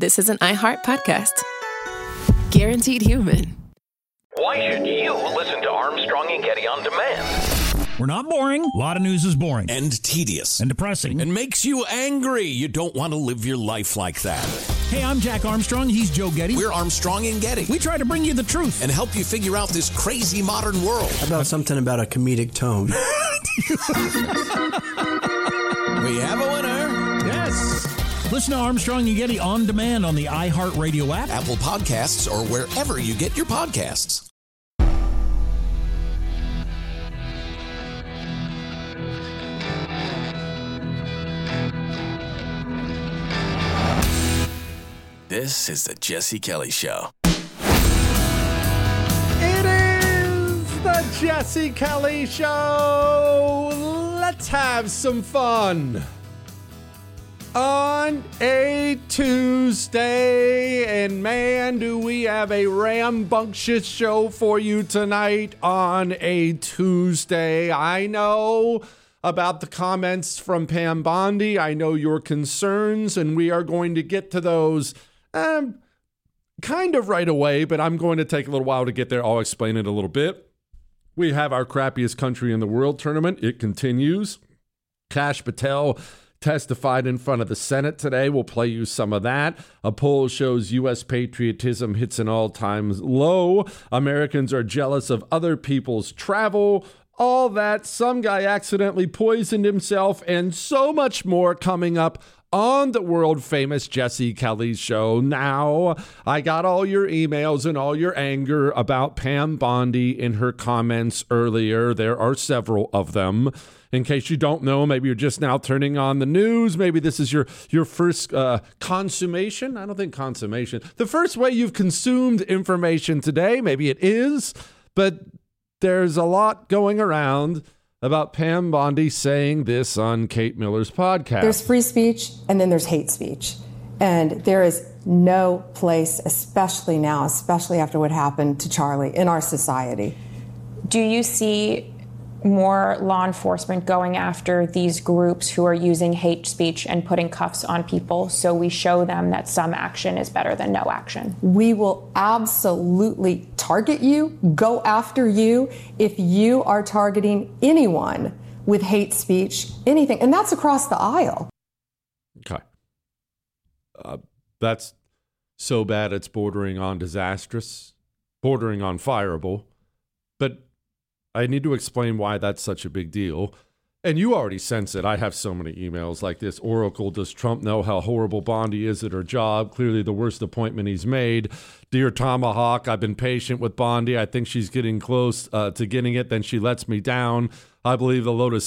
this is an iHeart podcast. Guaranteed human. Why should you listen to Armstrong and Getty on demand? We're not boring. A lot of news is boring. And tedious. And depressing. And makes you angry. You don't want to live your life like that. Hey, I'm Jack Armstrong. He's Joe Getty. We're Armstrong and Getty. We try to bring you the truth. And help you figure out this crazy modern world. How about something about a comedic tone? We have a winner. Yes. Listen to Armstrong and Getty on demand on the iHeartRadio app, Apple Podcasts, or wherever you get your podcasts. This is the Jesse Kelly Show. It is the Jesse Kelly Show. Let's have some fun on a Tuesday. And man, do we have a rambunctious show for you tonight on a Tuesday. I know about the comments from Pam Bondi. I know your concerns, and we are going to get to those kind of right away, but I'm going to take a little while to get there. I'll explain it a little bit. We have our crappiest country in the world tournament. It continues. Kash Patel testified in front of the Senate today. We'll play you some of that. A poll shows U.S. patriotism hits an all-time low. Americans are jealous of other people's travel. All that. Some guy accidentally poisoned himself, and so much more coming up on the world-famous Jesse Kelly Show. Now, I got all your emails and all your anger about Pam Bondi in her comments earlier. There are several of them. In case you don't know, maybe you're just now turning on the news. Maybe this is your first consummation. I don't think consummation. The first way you've consumed information today. Maybe it is, but there's a lot going around about Pam Bondi saying this on Kate Miller's podcast. There's free speech, and then there's hate speech. And there is no place, especially now, especially after what happened to Charlie, in our society. Do you see more law enforcement going after these groups who are using hate speech and putting cuffs on people so we show them that some action is better than no action? We will absolutely target you, go after you, if you are targeting anyone with hate speech, anything. And that's across the aisle. Okay. That's so bad it's bordering on disastrous, bordering on fireable. But I need to explain why that's such a big deal. And you already sense it. I have so many emails like this. Oracle, does Trump know how horrible Bondi is at her job? Clearly the worst appointment he's made. Dear Tomahawk, I've been patient with Bondi. I think she's getting close to getting it. Then she lets me down. I believe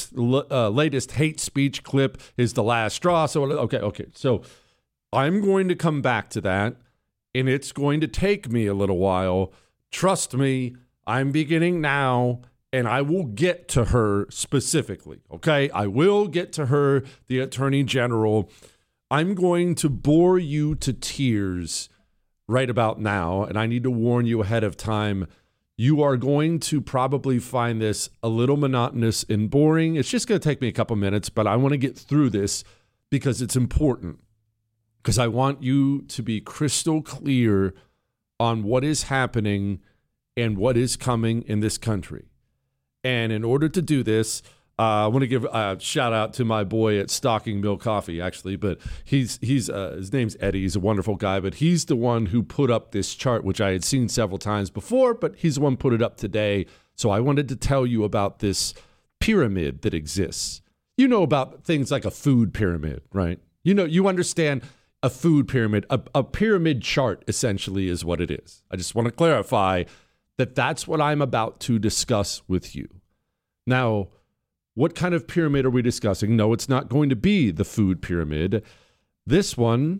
the latest hate speech clip is the last straw. So, okay. So I'm going to come back to that, and it's going to take me a little while. Trust me, I'm beginning now. And I will get to her specifically, okay? I will get to her, the Attorney General. I'm going to bore you to tears right about now, and I need to warn you ahead of time. You are going to probably find this a little monotonous and boring. It's just going to take me a couple minutes, but I want to get through this because it's important. Because I want you to be crystal clear on what is happening and what is coming in this country. And in order to do this, I want to give a shout out to my boy at Stocking Mill Coffee, actually. But his name's Eddie. He's a wonderful guy. But he's the one who put up this chart, which I had seen several times before. But he's the one who put it up today. So I wanted to tell you about this pyramid that exists. You know about things like a food pyramid, right? You understand a food pyramid. A pyramid chart, essentially, is what it is. I just want to clarify that's what I'm about to discuss with you. Now, what kind of pyramid are we discussing? No, it's not going to be the food pyramid. This one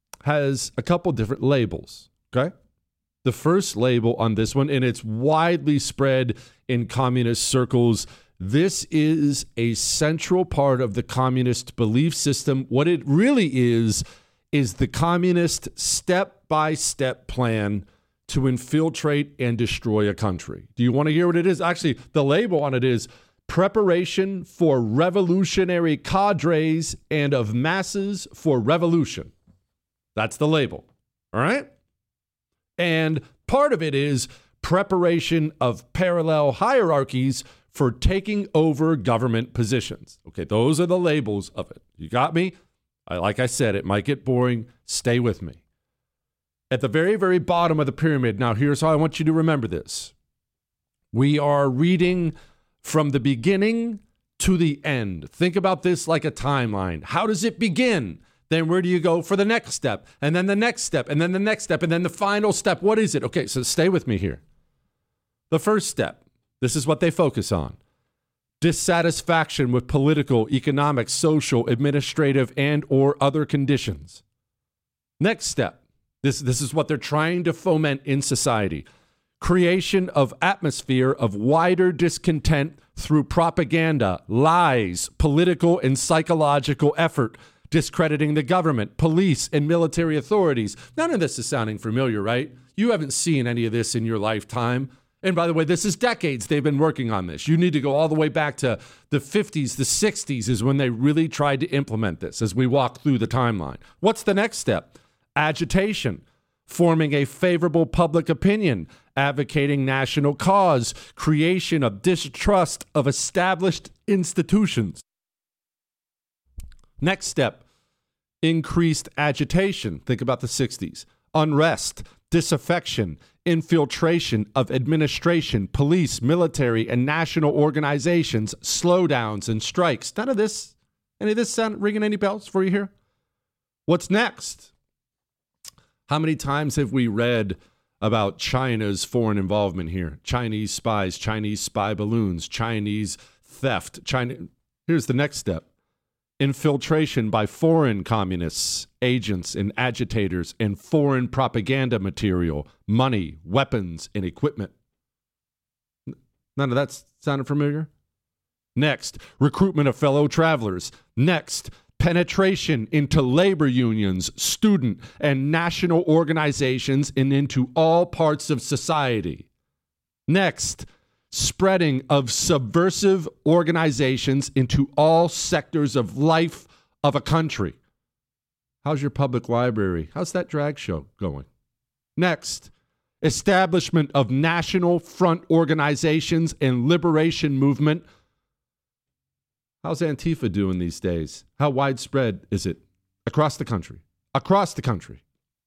has a couple different labels, okay? The first label on this one, and it's widely spread in communist circles, this is a central part of the communist belief system. What it really is the communist step-by-step plan to infiltrate and destroy a country. Do you want to hear what it is? Actually, the label on it is preparation for revolutionary cadres and of masses for revolution. That's the label. All right? And part of it is preparation of parallel hierarchies for taking over government positions. Okay, those are the labels of it. You got me? Like I said, it might get boring. Stay with me. At the very, very bottom of the pyramid, now here's how I want you to remember this. We are reading from the beginning to the end. Think about this like a timeline. How does it begin? Then where do you go for the next step? And then the next step, and then the next step, and then the final step. What is it? Okay, so stay with me here. The first step, this is what they focus on. Dissatisfaction with political, economic, social, administrative, and or other conditions. Next step, this is what they're trying to foment in society. Creation of atmosphere of wider discontent through propaganda, lies, political and psychological effort, discrediting the government, police, and military authorities. None of this is sounding familiar, right? You haven't seen any of this in your lifetime. And by the way, this is decades they've been working on this. You need to go all the way back to the 50s, the 60s is when they really tried to implement this as we walk through the timeline. What's the next step? Agitation, forming a favorable public opinion, advocating national cause, creation of distrust of established institutions. Next step, increased agitation. Think about the 60s. Unrest, disaffection, infiltration of administration, police, military, and national organizations, slowdowns and strikes. Any of this sound ringing any bells for you here? What's next? How many times have we read about China's foreign involvement here? Chinese spies, Chinese spy balloons, Chinese theft. Here's the next step. Infiltration by foreign communists, agents, and agitators, and foreign propaganda material, money, weapons, and equipment. None of that sounded familiar? Next, recruitment of fellow travelers. Next, penetration into labor unions, student, and national organizations and into all parts of society. Next, spreading of subversive organizations into all sectors of life of a country. How's your public library? How's that drag show going? Next, establishment of national front organizations and liberation movement. How's Antifa doing these days? How widespread is it across the country? Across the country.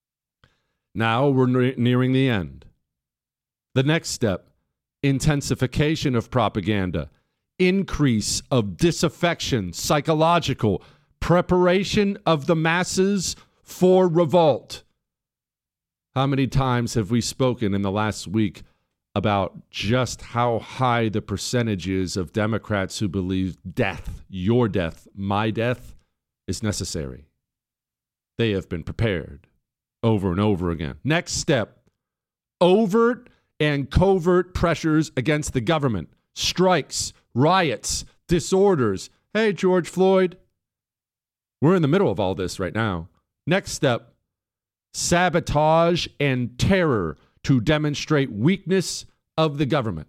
Now we're nearing the end. The next step, intensification of propaganda, increase of disaffection, psychological, preparation of the masses for revolt. How many times have we spoken in the last week about just how high the percentage is of Democrats who believe death, your death, my death, is necessary? They have been prepared over and over again. Next step, overt and covert pressures against the government, strikes, riots, disorders. Hey, George Floyd, we're in the middle of all this right now. Next step, sabotage and terror to demonstrate weakness of the government.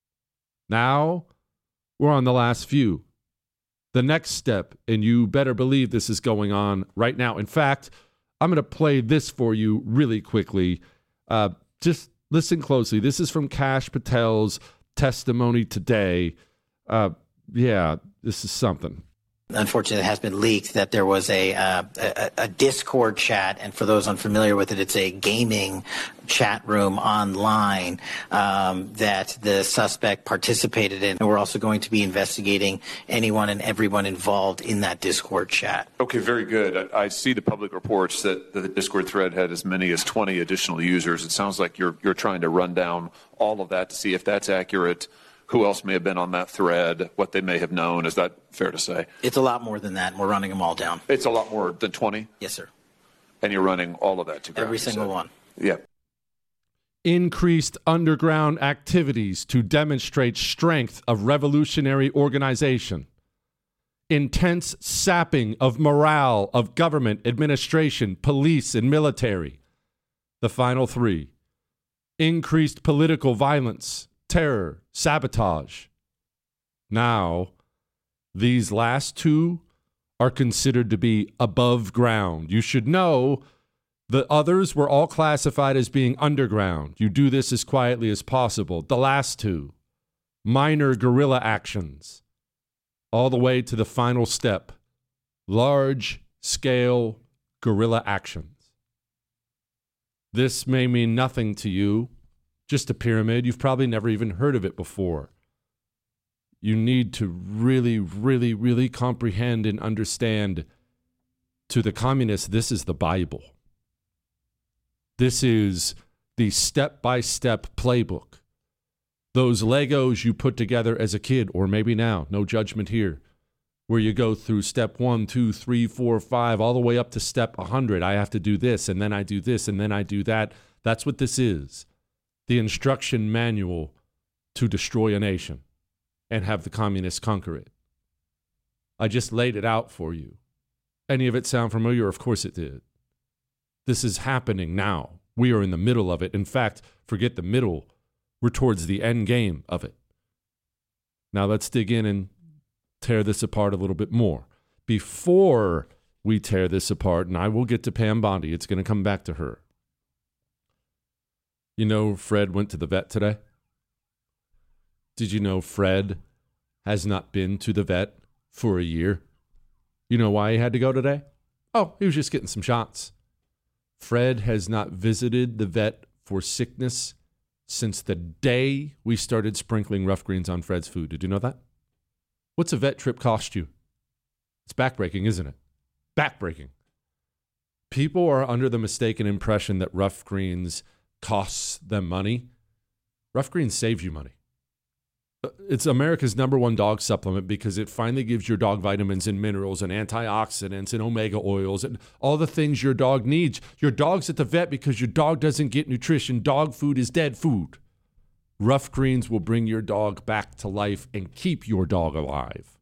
Now, we're on the last few. The next step, and you better believe this is going on right now. In fact, I'm going to play this for you really quickly. Just listen closely. This is from Kash Patel's testimony today. This is something. Unfortunately, it has been leaked that there was a Discord chat, and for those unfamiliar with it, it's a gaming chat room online that the suspect participated in. And we're also going to be investigating anyone and everyone involved in that Discord chat. Okay, very good. I see the public reports that the Discord thread had as many as 20 additional users. It sounds like you're trying to run down all of that to see if that's accurate. Who else may have been on that thread, what they may have known. Is that fair to say? It's a lot more than that, and we're running them all down. It's a lot more than 20? Yes, sir. And you're running all of that to ground? Every single one. Yeah. Increased underground activities to demonstrate strength of revolutionary organization. Intense sapping of morale of government, administration, police, and military. The final three. Increased political violence, terror, sabotage. Now, these last two are considered to be above ground. You should know The others were all classified as being underground. You do this as quietly as possible. The last two, minor guerrilla actions, all the way to the final step, large-scale guerrilla actions. This may mean nothing to you, just a pyramid. You've probably never even heard of it before. You need to really, really, really comprehend and understand, to the communists, this is the Bible. This is the step-by-step playbook. Those Legos you put together as a kid, or maybe now, no judgment here, where you go through step 1, 2, 3, 4, 5, all the way up to step 100. I have to do this, and then I do this, and then I do that. That's what this is. The instruction manual to destroy a nation and have the communists conquer it. I just laid it out for you. Any of it sound familiar? Of course it did. This is happening now. We are in the middle of it. In fact, forget the middle. We're towards the end game of it. Now let's dig in and tear this apart a little bit more. Before we tear this apart, and I will get to Pam Bondi, it's going to come back to her. You know, Fred went to the vet today? Did you know Fred has not been to the vet for a year? You know why he had to go today? Oh, he was just getting some shots. Fred has not visited the vet for sickness since the day we started sprinkling Rough Greens on Fred's food. Did you know that? What's a vet trip cost you? It's backbreaking, isn't it? Backbreaking. People are under the mistaken impression that Rough Greens costs them money. Rough Greens saves you money. It's America's #1 dog supplement because it finally gives your dog vitamins and minerals and antioxidants and omega oils and all the things your dog needs. Your dog's at the vet because your dog doesn't get nutrition. Dog food is dead food. Rough Greens will bring your dog back to life and keep your dog alive.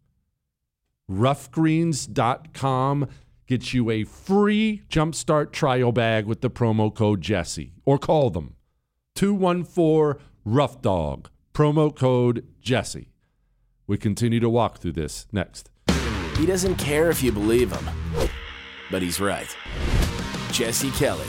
Roughgreens.com gets you a free Jumpstart trial bag with the promo code Jesse. Or call them. 214-ROUGH-DOG. Promo code Jesse. We continue to walk through this next. He doesn't care if you believe him, but he's right. Jesse Kelly.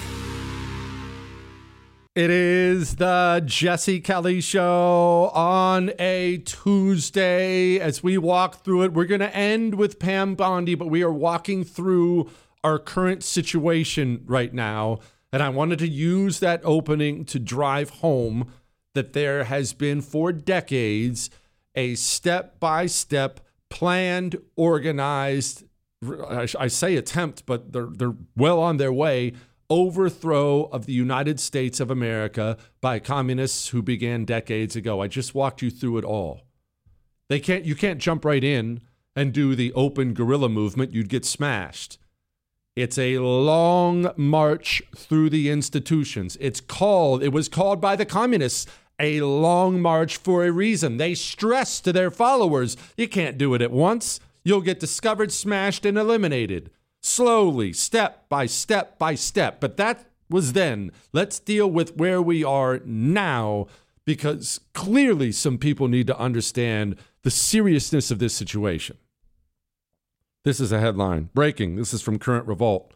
It is the Jesse Kelly Show on a Tuesday. As we walk through it, we're going to end with Pam Bondi, but we are walking through our current situation right now. And I wanted to use that opening to drive home that there has been for decades a step-by-step, planned, organized, I say attempt, but they're well on their way, overthrow of the United States of America by communists who began decades ago. I just walked you through it all. You can't jump right in and do the open guerrilla movement. You'd get smashed. It's a long march through the institutions. It was called by the communists a long march for a reason. They stress to their followers, you can't do it at once. You'll get discovered, smashed, and eliminated. Slowly, step by step by step. But that was then. Let's deal with where we are now, because clearly some people need to understand the seriousness of this situation. This is a headline. Breaking. This is from Current Revolt.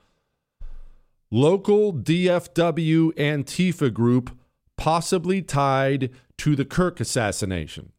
Local DFW Antifa group possibly tied to the Kirk assassination.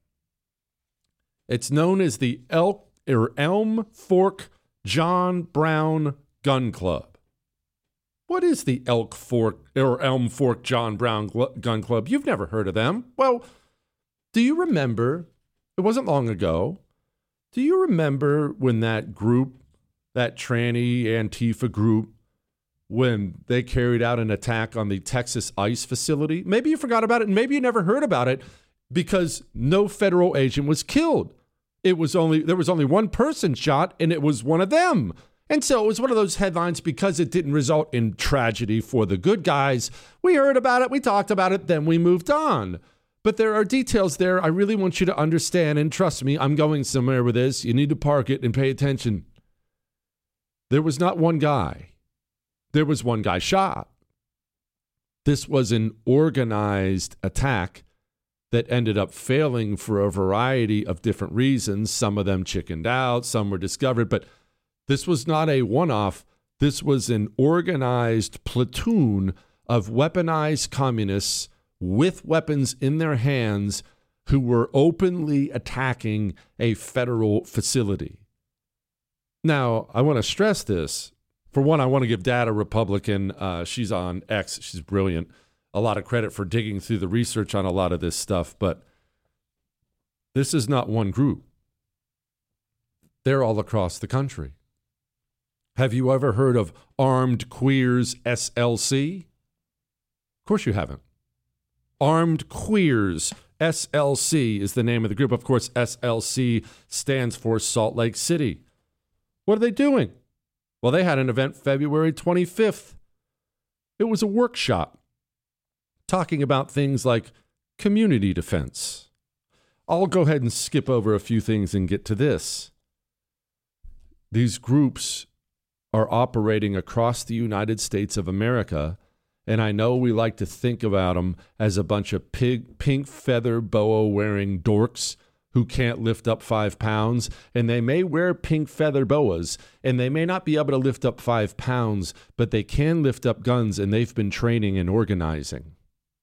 It's known as the Elm Fork John Brown Gun Club. What is the Elm Fork John Brown Gun Club? You've never heard of them. Well, do you remember, it wasn't long ago, do you remember when that group, that tranny Antifa group, when they carried out an attack on the Texas ICE facility? Maybe you forgot about it, and maybe you never heard about it because no federal agent was killed. There was only one person shot, and it was one of them. And so it was one of those headlines because it didn't result in tragedy for the good guys. We heard about it, we talked about it, then we moved on. But there are details there I really want you to understand, and trust me, I'm going somewhere with this. You need to park it and pay attention. There was not one guy. There was one guy shot. This was an organized attack that ended up failing for a variety of different reasons. Some of them chickened out, some were discovered, but this was not a one-off. This was an organized platoon of weaponized communists with weapons in their hands who were openly attacking a federal facility. Now, I want to stress this. For one, I want to give Dad, a Republican, she's on X, she's brilliant, a lot of credit for digging through the research on a lot of this stuff, but this is not one group. They're all across the country. Have you ever heard of Armed Queers SLC? Of course you haven't. Armed Queers SLC is the name of the group. Of course, SLC stands for Salt Lake City. What are they doing? Well, they had an event February 25th. It was a workshop talking about things like community defense. I'll go ahead and skip over a few things and get to this. These groups are operating across the United States of America, and I know we like to think about them as a bunch of pink feather boa wearing dorks who can't lift up 5 pounds, and they may wear pink feather boas, and they may not be able to lift up 5 pounds, but they can lift up guns, and they've been training and organizing.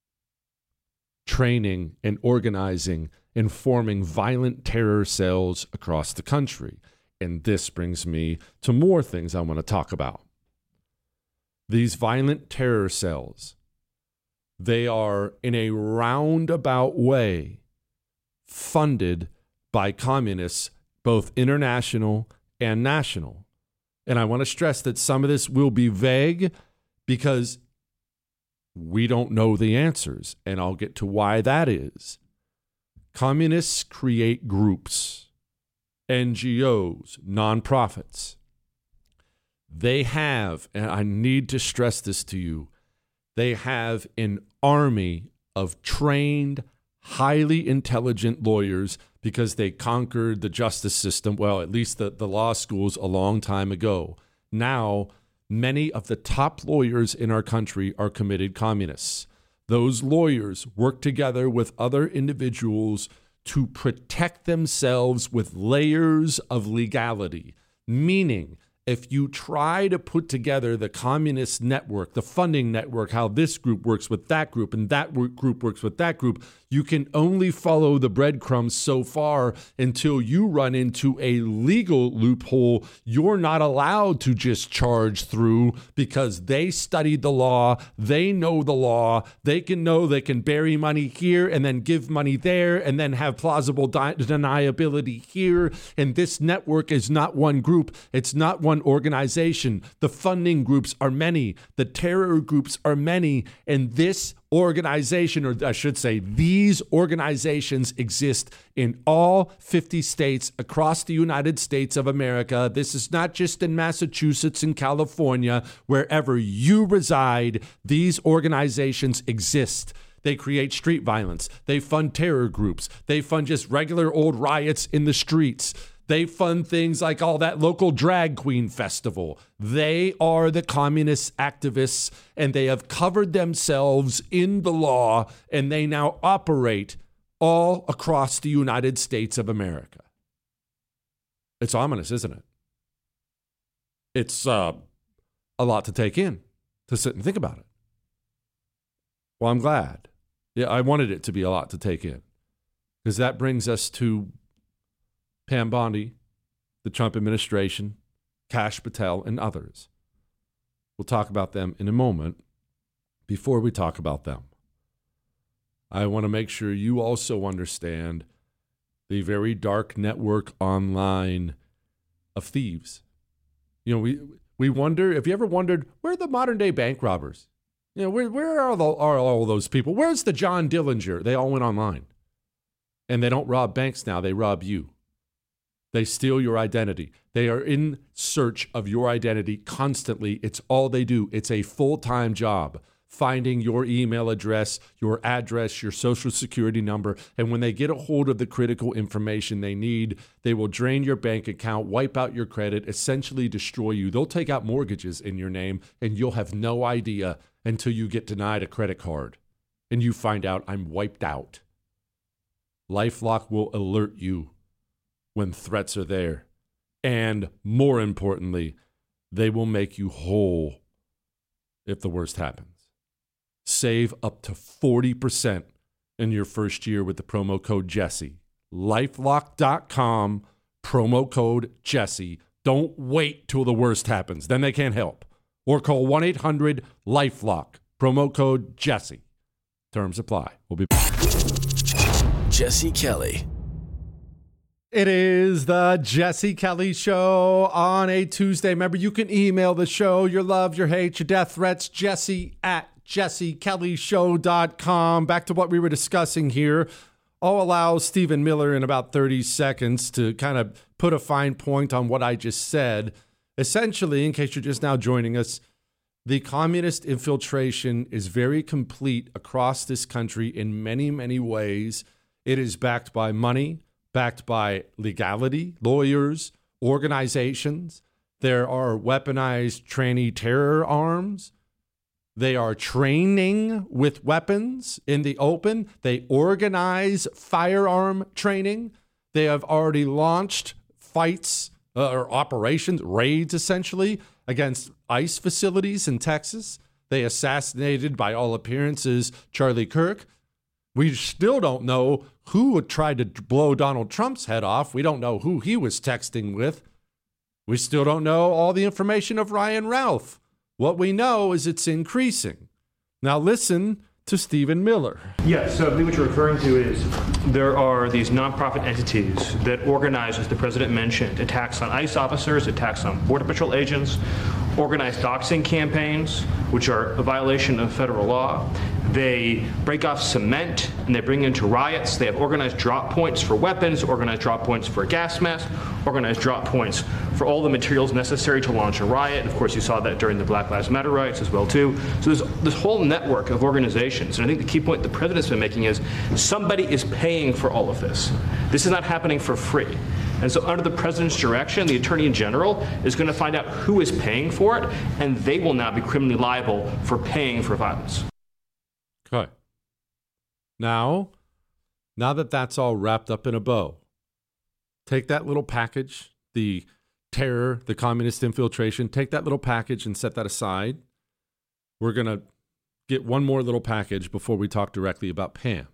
Training and organizing and forming violent terror cells across the country. And this brings me to more things I want to talk about. These violent terror cells, they are in a roundabout way funded by communists, both international and national. And I want to stress that some of this will be vague because we don't know the answers, and I'll get to why that is. Communists create groups, NGOs, nonprofits. They have, and I need to stress this to you, they have an army of trained, highly intelligent lawyers because they conquered the justice system, well, at least the law schools a long time ago. Now, many of the top lawyers in our country are committed communists. Those lawyers work together with other individuals to protect themselves with layers of legality, meaning if you try to put together the communist network, the funding network, how this group works with that group and that group works with that group, you can only follow the breadcrumbs so far until you run into a legal loophole you're not allowed to just charge through because they studied the law, they know the law, they can know they can bury money here and then give money there and then have plausible deniability here. And this network is not one group, it's not one organization. The funding groups are many, the terror groups are many, and this organization, or I should say, these organizations exist in all 50 states across the United States of America. This is not just in Massachusetts and California. Wherever you reside, these organizations exist. They create street violence. They fund terror groups. They fund just regular old riots in the streets. They fund things like all that local drag queen festival. They are the communist activists, and they have covered themselves in the law, and they now operate all across the United States of America. It's ominous, isn't it? It's a lot to take in, to sit and think about it. Well, I'm glad. Yeah, I wanted it to be a lot to take in, because that brings us to Pam Bondi, the Trump administration, Kash Patel, and others. We'll talk about them in a moment. Before we talk about them, I want to make sure you also understand the very dark network online of thieves. You know, we wonder, have you ever wondered, where are the modern day bank robbers? You know, where are all those people? Where's the John Dillinger? They all went online. And they don't rob banks now, they rob you. They steal your identity. They are in search of your identity constantly. It's all they do. It's a full-time job, finding your email address, your address, your social security number. And when they get a hold of the critical information they need, they will drain your bank account, wipe out your credit, essentially destroy you. They'll take out mortgages in your name, and you'll have no idea until you get denied a credit card. And you find out, I'm wiped out. LifeLock will alert you when threats are there. And more importantly, They will make you whole if the worst happens. Save up to 40% in your first year with the promo code Jesse. LifeLock.com, promo code Jesse. Don't wait till the worst happens. Then they can't help. Or call 1-800-LifeLock, promo code Jesse. Terms apply. We'll be back. Jesse Kelly. It is the Jesse Kelly Show on a Tuesday. Remember, you can email the show, your love, your hate, your death threats, jesse@jessekellyshow.com. Back to what we were discussing here. I'll allow Stephen Miller in about 30 seconds to kind of put a fine point on what I just said. Essentially, in case you're just now joining us, the communist infiltration is very complete across this country in many, many ways. It is backed by money, backed by legality, lawyers, organizations. There are weaponized tranny terror arms. They are training with weapons in the open. They organize firearm training. They have already launched fights or operations, raids essentially, against ICE facilities in Texas. They assassinated, by all appearances, Charlie Kirk. We still don't know who tried to blow Donald Trump's head off. We don't know who he was texting with. We still don't know all the information of Ryan Ralph. What we know is it's increasing. Now listen to Stephen Miller. Yes, so I believe what you're referring to is there are these nonprofit entities that organize, as the president mentioned, attacks on ICE officers, attacks on Border Patrol agents, organized doxing campaigns, which are a violation of federal law. They break off cement and they bring into riots. They have organized drop points for weapons, organized drop points for gas masks, organized drop points for all the materials necessary to launch a riot. Of course, you saw that during the Black Lives Matter riots as well, too. So there's this whole network of organizations. And I think the key point the president's been making is somebody is paying for all of this. This is not happening for free. And so under the president's direction, the attorney general is going to find out who is paying for it, and they will now be criminally liable for paying for violence. Okay. Now that that's all wrapped up in a bow, take that little package, the terror, the communist infiltration, take that little package and set that aside. We're going to get one more little package before we talk directly about Pam.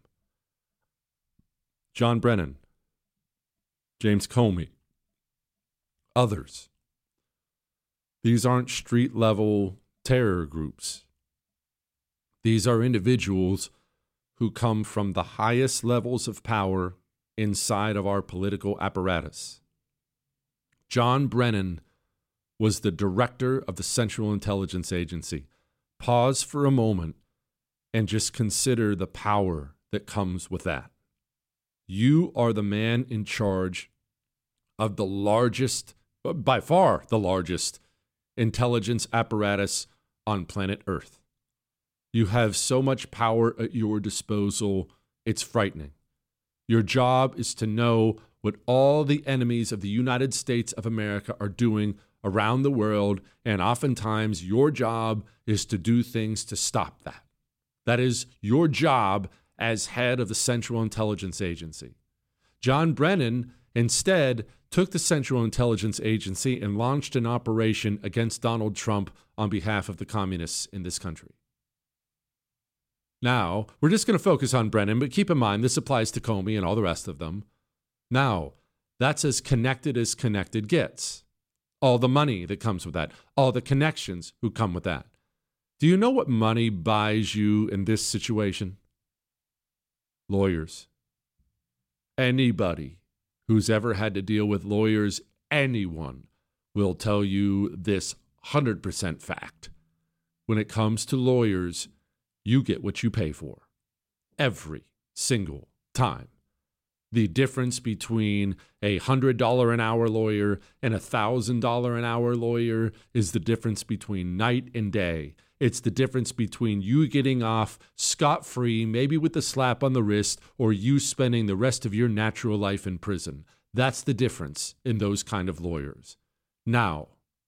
John Brennan, James Comey, others. These aren't street-level terror groups. These are individuals who come from the highest levels of power inside of our political apparatus. John Brennan was the director of the Central Intelligence Agency. Pause for a moment and just consider the power that comes with that. You are the man in charge of the largest, by far the largest, intelligence apparatus on planet Earth. You have so much power at your disposal, it's frightening. Your job is to know what all the enemies of the United States of America are doing around the world, and oftentimes your job is to do things to stop that. That is your job as head of the Central Intelligence Agency. John Brennan instead took the Central Intelligence Agency and launched an operation against Donald Trump on behalf of the communists in this country. Now, we're just going to focus on Brennan, but keep in mind this applies to Comey and all the rest of them. Now, that's as connected gets. All the money that comes with that, all the connections who come with that. Do you know what money buys you in this situation? Lawyers. Anybody who's ever had to deal with lawyers, anyone will tell you this 100% fact. When it comes to lawyers, you get what you pay for. Every single time. The difference between a $100 an hour lawyer and a $1,000 an hour lawyer is the difference between night and day. It's the difference between you getting off scot-free, maybe with a slap on the wrist, or you spending the rest of your natural life in prison. That's the difference in those kind of lawyers. Now,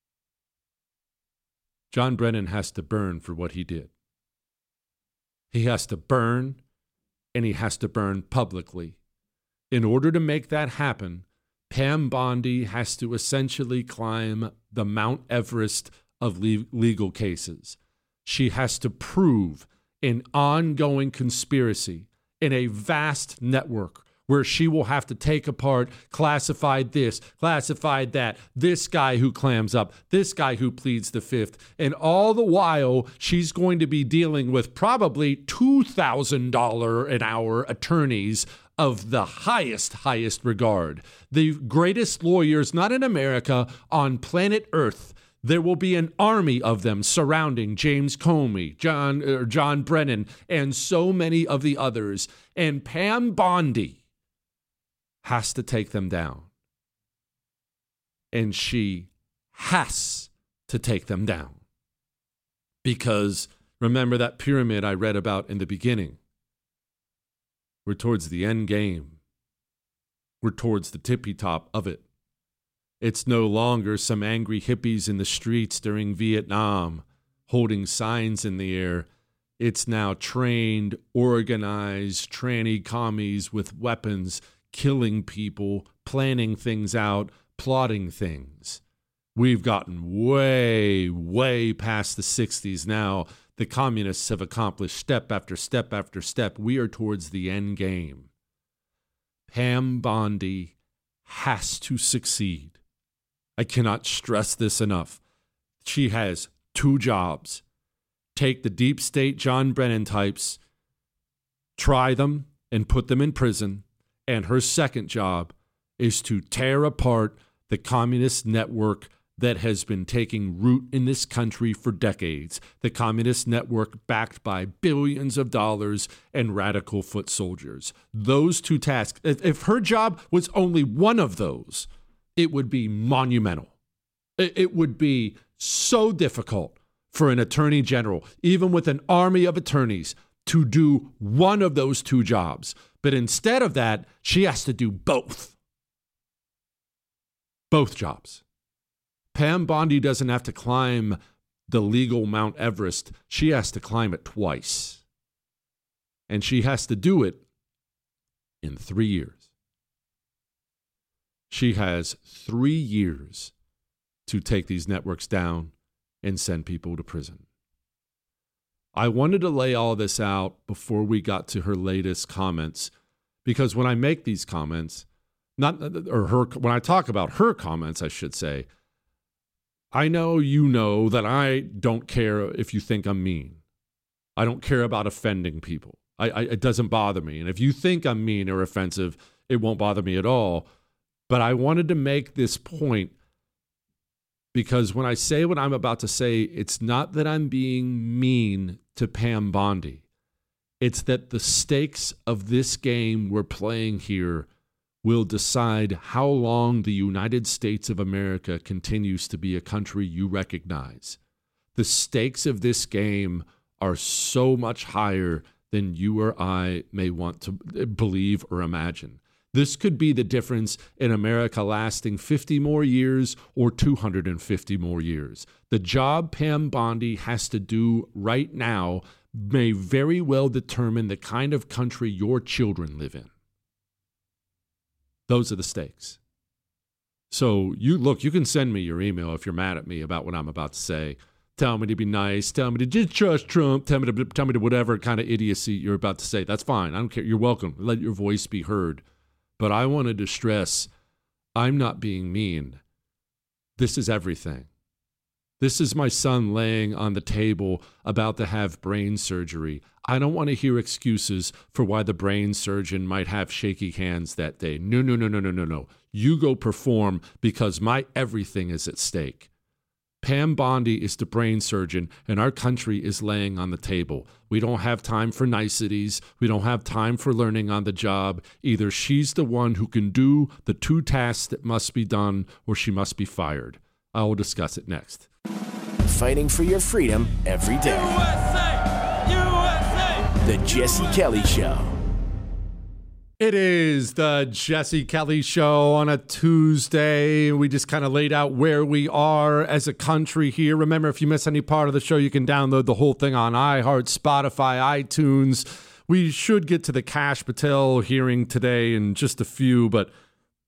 John Brennan has to burn for what he did. He has to burn, and he has to burn publicly. In order to make that happen, Pam Bondi has to essentially climb the Mount Everest of legal cases. She has to prove an ongoing conspiracy in a vast network where she will have to take apart classified this, classified that, this guy who clams up, this guy who pleads the fifth. And all the while, she's going to be dealing with probably $2,000 an hour attorneys of the highest regard. The greatest lawyers, not in America, on planet Earth. There will be an army of them surrounding James Comey, John Brennan, and so many of the others. And Pam Bondi has to take them down. And she has to take them down. Because remember that pyramid I read about in the beginning? We're towards the end game. We're towards the tippy top of it. It's no longer some angry hippies in the streets during Vietnam holding signs in the air. It's now trained, organized, tranny commies with weapons, killing people, planning things out, plotting things. We've gotten way past the 60s now. The communists have accomplished step after step after step. We are towards the end game. Pam Bondi has to succeed. I cannot stress this enough. She has 2 jobs. Take the deep state John Brennan types, try them and put them in prison. And her second job is to tear apart the communist network that has been taking root in this country for decades. The communist network backed by billions of dollars and radical foot soldiers. Those 2 tasks, if her job was only one of those, it would be monumental. It would be so difficult for an attorney general, even with an army of attorneys, to do one of those 2 jobs. But instead of that, she has to do both. Both jobs. Pam Bondi doesn't have to climb the legal Mount Everest. She has to climb it twice. And she has to do it in 3 years. She has 3 years to take these networks down and send people to prison. I wanted to lay all this out before we got to her latest comments, because when I make these comments, when I talk about her comments, I should say, I know you know that I don't care if you think I'm mean. I don't care about offending people. It doesn't bother me. And if you think I'm mean or offensive, it won't bother me at all. But I wanted to make this point because when I say what I'm about to say, it's not that I'm being mean to Pam Bondi. It's that the stakes of this game we're playing here will decide how long the United States of America continues to be a country you recognize. The stakes of this game are so much higher than you or I may want to believe or imagine. This could be the difference in America lasting 50 more years or 250 more years. The job Pam Bondi has to do right now may very well determine the kind of country your children live in. Those are the stakes. So you can send me your email if you're mad at me about what I'm about to say. Tell me to be nice. Tell me to just trust Trump. Tell me to whatever kind of idiocy you're about to say. That's fine. I don't care. You're welcome. Let your voice be heard. But I wanted to stress, I'm not being mean. This is everything. This is my son laying on the table about to have brain surgery. I don't want to hear excuses for why the brain surgeon might have shaky hands that day. No. You go perform because my everything is at stake. Pam Bondi is the brain surgeon, and our country is laying on the table. We don't have time for niceties. We don't have time for learning on the job. Either she's the one who can do the 2 tasks that must be done, or she must be fired. I will discuss it next. Fighting for your freedom every day. USA! The Jesse Kelly Show. It is the Jesse Kelly Show on a Tuesday. We just kind of laid out where we are as a country here. Remember, if you miss any part of the show, you can download the whole thing on iHeart, Spotify, iTunes. We should get to the Kash Patel hearing today in just a few, but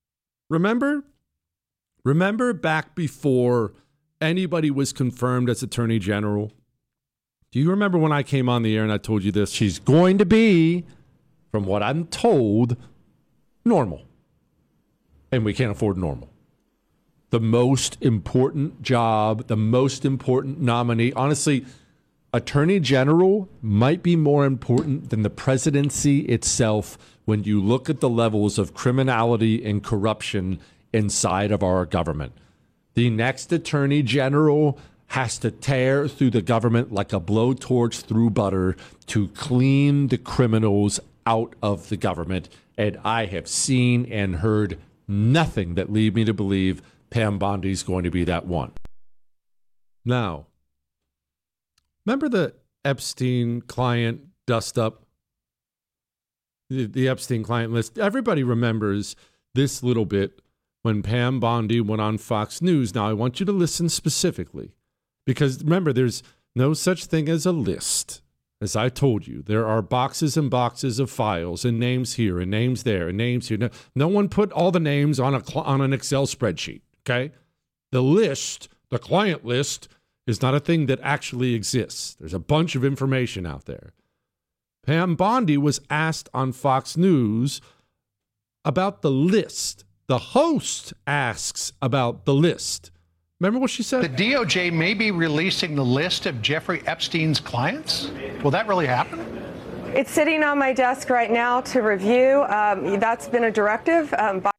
Remember back before anybody was confirmed as Attorney General? Do you remember when I came on the air and I told you this? She's going to be, from what I'm told, normal. And we can't afford normal. The most important job, the most important nominee. Honestly, Attorney General might be more important than the presidency itself when you look at the levels of criminality and corruption inside of our government. The next Attorney General has to tear through the government like a blowtorch through butter to clean the criminals out of the government. And I have seen and heard nothing that lead me to believe Pam Bondi is going to be that one. Now, remember the Epstein client dust up? The Epstein client list. Everybody remembers this little bit when Pam Bondi went on Fox News. Now, I want you to listen specifically because remember, there's no such thing as a list. As I told you, there are boxes and boxes of files and names here and names there and names here. No one put all the names on an Excel spreadsheet, okay? The list, the client list, is not a thing that actually exists. There's a bunch of information out there. Pam Bondi was asked on Fox News about the list. The host asks about the list. Remember what she said? The DOJ may be releasing the list of Jeffrey Epstein's clients. Will that really happen? It's sitting on my desk right now to review. That's been a directive.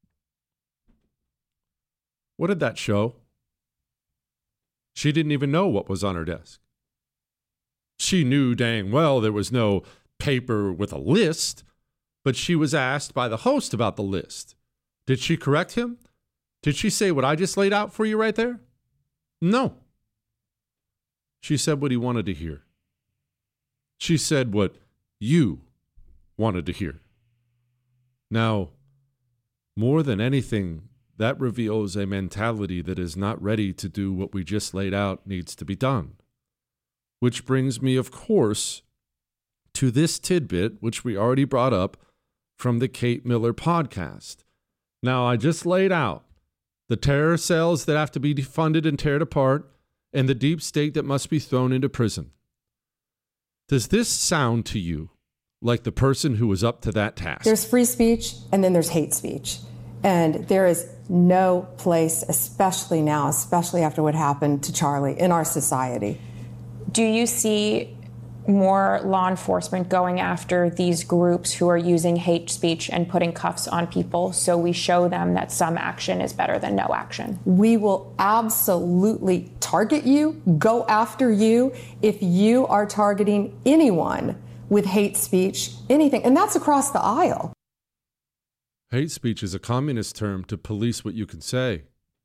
What did that show? She didn't even know what was on her desk. She knew dang well there was no paper with a list, but she was asked by the host about the list. Did she correct him? Did she say what I just laid out for you right there? No. She said what he wanted to hear. She said what you wanted to hear. Now, more than anything, that reveals a mentality that is not ready to do what we just laid out needs to be done. Which brings me, of course, to this tidbit, which we already brought up from the Kate Miller podcast. Now, I just laid out the terror cells that have to be defunded and teared apart, and the deep state that must be thrown into prison. Does this sound to you like the person who was up to that task? There's free speech, and then there's hate speech. And there is no place, especially now, especially after what happened to Charlie, in our society. Do you see more law enforcement going after these groups who are using hate speech and putting cuffs on people so we show them that some action is better than no action? We will absolutely target you, go after you, if you are targeting anyone with hate speech, anything. And that's across the aisle. Hate speech is a communist term to police what you can say.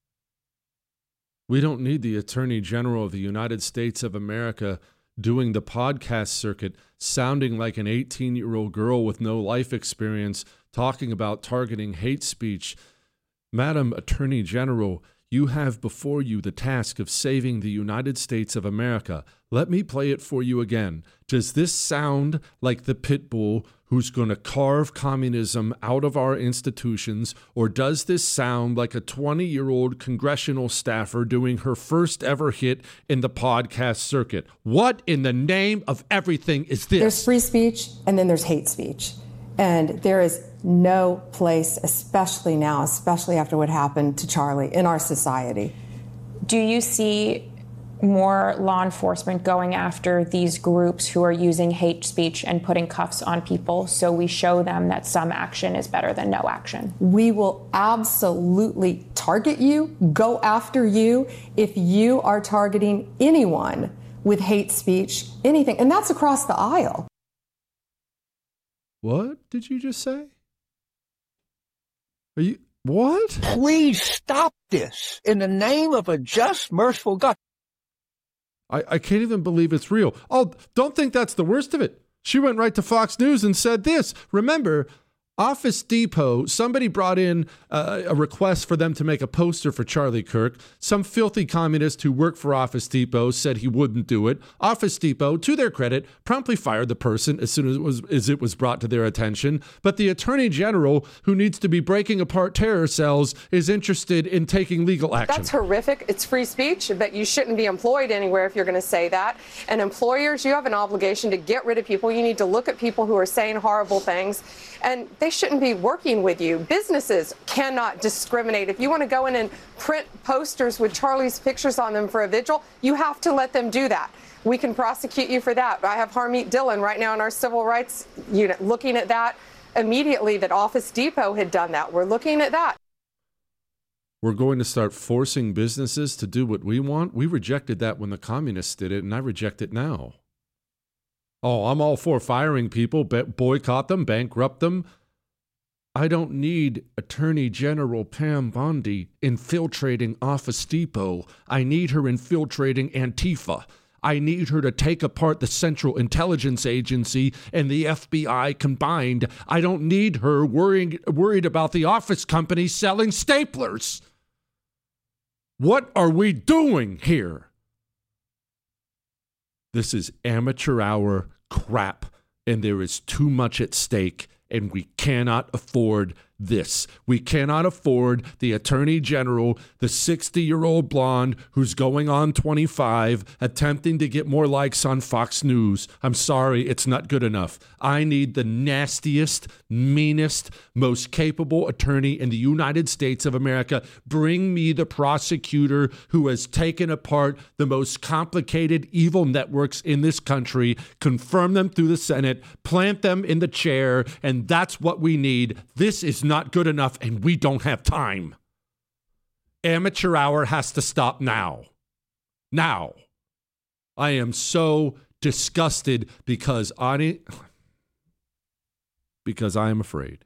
We don't need the Attorney General of the United States of America doing the podcast circuit, sounding like an 18-year-old girl with no life experience, talking about targeting hate speech. Madam Attorney General, you have before you the task of saving the United States of America. Let me play it for you again. Does this sound like the pit bull who's going to carve communism out of our institutions, or does this sound like a 20-year-old congressional staffer doing her first ever hit in the podcast circuit? What in the name of everything is this? There's free speech, and then there's hate speech. And there is no place, especially now, especially after what happened to Charlie, in our society. Do you see more law enforcement going after these groups who are using hate speech and putting cuffs on people so we show them that some action is better than no action? We will absolutely target you, go after you, if you are targeting anyone with hate speech, anything. And that's across the aisle. What did you just say? Are you, what? Please stop this in the name of a just, merciful God. I can't even believe it's real. Oh, don't think that's the worst of it. She went right to Fox News and said this. Remember, Office Depot, somebody brought in a request for them to make a poster for Charlie Kirk. Some filthy communist who worked for Office Depot said he wouldn't do it. Office Depot, to their credit, promptly fired the person as soon as it was brought to their attention. But the Attorney General, who needs to be breaking apart terror cells, is interested in taking legal action. That's horrific. It's free speech, but you shouldn't be employed anywhere if you're going to say that. And employers, you have an obligation to get rid of people. You need to look at people who are saying horrible things, and they shouldn't be working with you. Businesses cannot discriminate. If you want to go in and print posters with Charlie's pictures on them for a vigil, you have to let them do that. We can prosecute you for that. I have Harmeet Dillon right now in our civil rights unit looking at that immediately, that Office Depot had done that. We're looking at that. We're going to start forcing businesses to do what we want. We rejected that when the communists did it, and I reject it now. Oh, I'm all for firing people, boycott them, bankrupt them. I don't need Attorney General Pam Bondi infiltrating Office Depot. I need her infiltrating Antifa. I need her to take apart the Central Intelligence Agency and the FBI combined. I don't need her worried about the office company selling staplers. What are we doing here? This is amateur hour crap, and there is too much at stake, and we cannot afford this. We cannot afford the Attorney General, the 60-year-old blonde who's going on 25, attempting to get more likes on Fox News. I'm sorry, it's not good enough. I need the nastiest, meanest, most capable attorney in the United States of America. Bring me the prosecutor who has taken apart the most complicated evil networks in this country, confirm them through the Senate, plant them in the chair, and that's what we need. This is not good enough, and we don't have time. Amateur hour has to stop now. Now. I am so disgusted because I am afraid.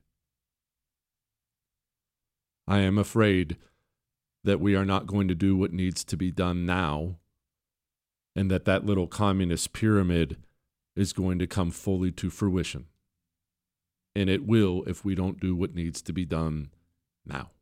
I am afraid that we are not going to do what needs to be done now, and that little communist pyramid is going to come fully to fruition. And it will if we don't do what needs to be done now.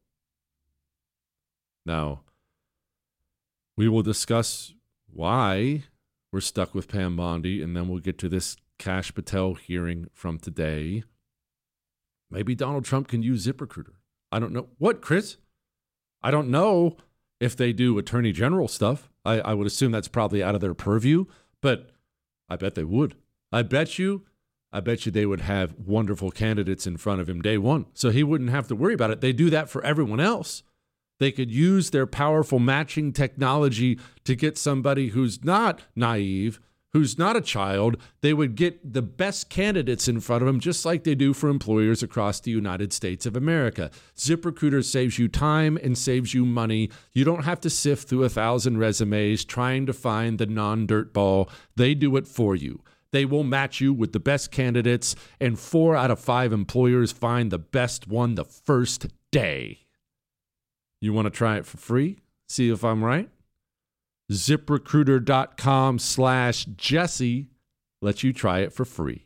Now, we will discuss why we're stuck with Pam Bondi, and then we'll get to this Kash Patel hearing from today. Maybe Donald Trump can use ZipRecruiter. I don't know. What, Chris? I don't know if they do Attorney General stuff. I would assume that's probably out of their purview, but I bet they would. I bet you they would have wonderful candidates in front of him day one, so he wouldn't have to worry about it. They do that for everyone else. They could use their powerful matching technology to get somebody who's not naive, who's not a child. They would get the best candidates in front of them, just like they do for employers across the United States of America. ZipRecruiter saves you time and saves you money. You don't have to sift through 1,000 resumes trying to find the non-dirtball. They do it for you. They will match you with the best candidates, and 4 out of 5 employers find the best one the first day. You want to try it for free? See if I'm right? ZipRecruiter.com/Jesse lets you try it for free.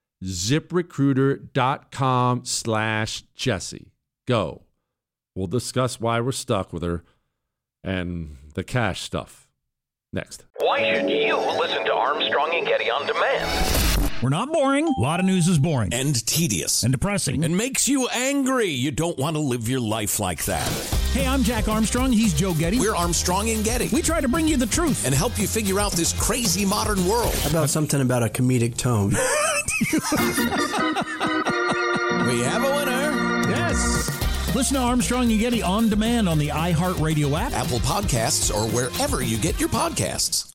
ZipRecruiter.com/Jesse. Go. We'll discuss why we're stuck with her and the Kash stuff next. Why should you listen to Armstrong and Getty on demand? We're not boring. A lot of news is boring. And tedious. And depressing. And makes you angry. You don't want to live your life like that. Hey, I'm Jack Armstrong. He's Joe Getty. We're Armstrong and Getty. We try to bring you the truth. And help you figure out this crazy modern world. How about something about a comedic tone? We have a winner. Yes. Listen to Armstrong and Getty on demand on the iHeartRadio app, Apple Podcasts, or wherever you get your podcasts.